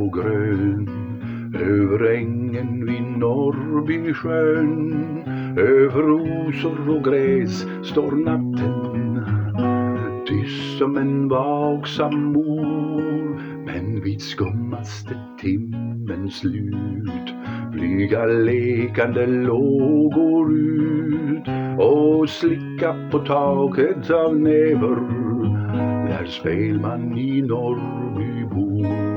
och grön. Över ängen vid Norrbysjön, över rosor och gräs står natten, tyst som en vaksam mor. Men vid skummaste timmens slut flyga lekande lågor ut och slicka på taket av näver där spelman i Norrby bor.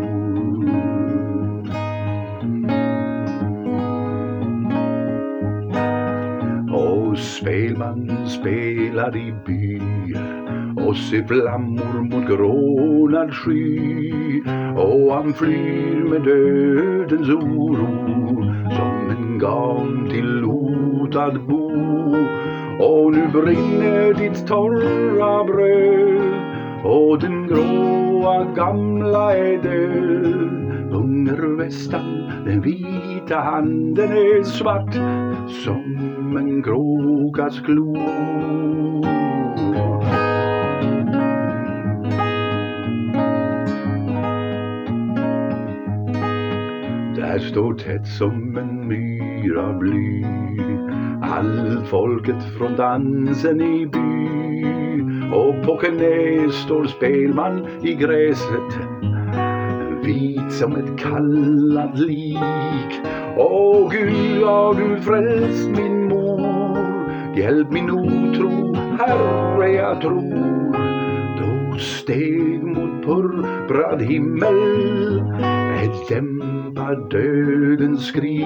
Och spelman spelar i by och ser flammor mot grånad sky, och han flyr med dödens oro som en gam till lotad bo. Och nu brinner ditt torra bröd och den gråa gamla är död. Hungervästan, den vita handen är svart som en kråkas klo. Där står tätt som en myra bly allt folket från dansen i by, och på knä står spelman i gräset vit som ett kallat lik. Åh Gud, ja du frälst min mor, hjälp min otro, Herre jag tror. Då steg mot purprad himmel ett dämpad dödens skrik.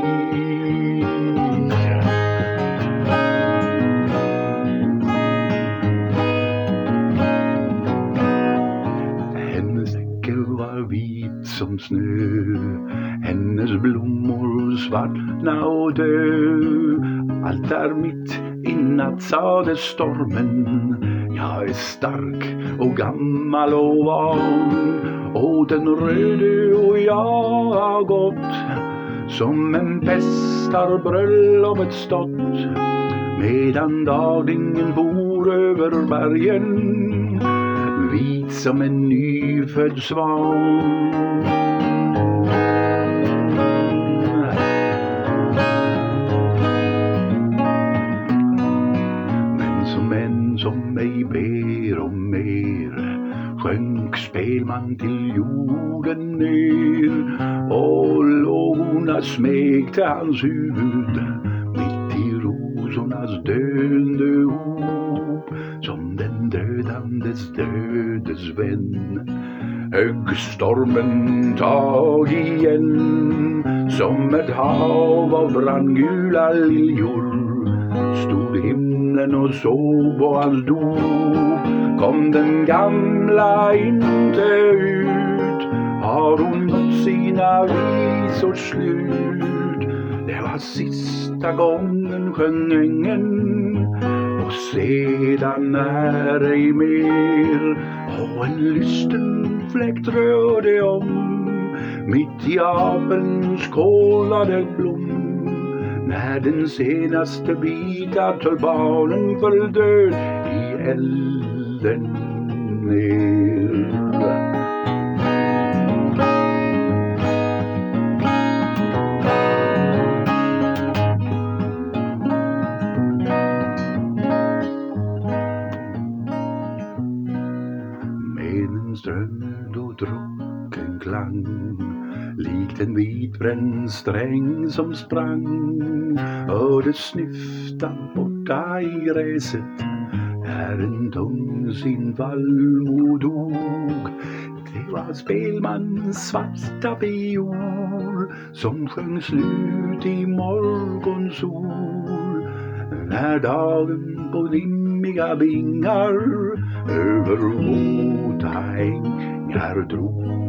Hennes äcke var vit som snö, hennes blommor svartna och dö. Allt där mitt i natt sade stormen, jag är stark och gammal och van, och den röde och jag har gått som en pest har bröllopet stått, medan dagningen for över bergen vit som en nyfödd svan. Men som en som mig ber om mer sjönk spelman till jorden ner, och lågorna smekte hans huvud mitt i rosornas döende hop, som den dödandes dödes vän. Högg stormen tag igen som ett hav av brandgula liljor, stod himlen och såg på hans dop. Kom den gamla inte ut, har hon nått sina visors slut? Det var sista gången sjöng ängeln, och sedan är ej mer. Och en lysten fläkt rörde om mitt i apelns kolade blom, när den senaste vita tulpanen föll död i elden ner. Med en strömd och drucken klang, likt en vitbränd sträng som sprang, hördes snyfta borta i gräset där en tungsinn vallmo dog. Det var spelmans svarta fiol som sjöng slut i morgonsol, när dagen på dimmiga vingar över våta ängar drog.